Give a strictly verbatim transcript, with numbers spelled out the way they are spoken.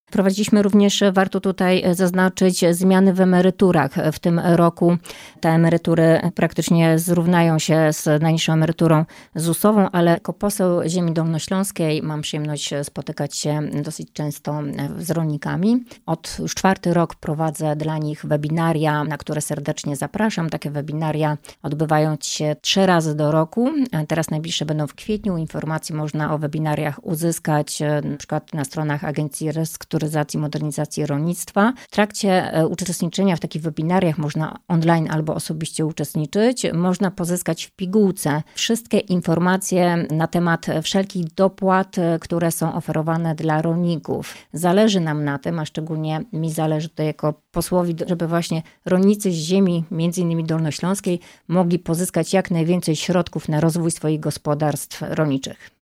Wprowadziliśmy również, warto tutaj zaznaczyć, zmiany w emeryturach. W tym roku te emerytury praktycznie zrównają się z najniższą emeryturą zusową, ale jako poseł ziemi dolnośląskiej mam przyjemność spotykać się dosyć często z rolnikami. Od już czwarty rok prowadzę dla nich webinaria, na które serdecznie zapraszam. Takie webinaria odbywają się trzy razy do roku. Teraz najbliższe będą w kwietniu. Informacje można o webinariach uzyskać na przykład na stronach Agencji Restrukturyzacji i Modernizacji Rolnictwa. W trakcie uczestniczenia w takich webinariach można online albo osobiście uczestniczyć. Można pozyskać w pigułce wszystkie informacje na temat wszelkich dopłat, które są oferowane dla rolników. Zależy nam na tym, a szczególnie mi zależy to jako posłowi, żeby właśnie rolnicy z ziemi, między innymi dolnośląskiej, mogli pozyskać jak najwięcej środków na rozwój swoich gospodarstw rolniczych.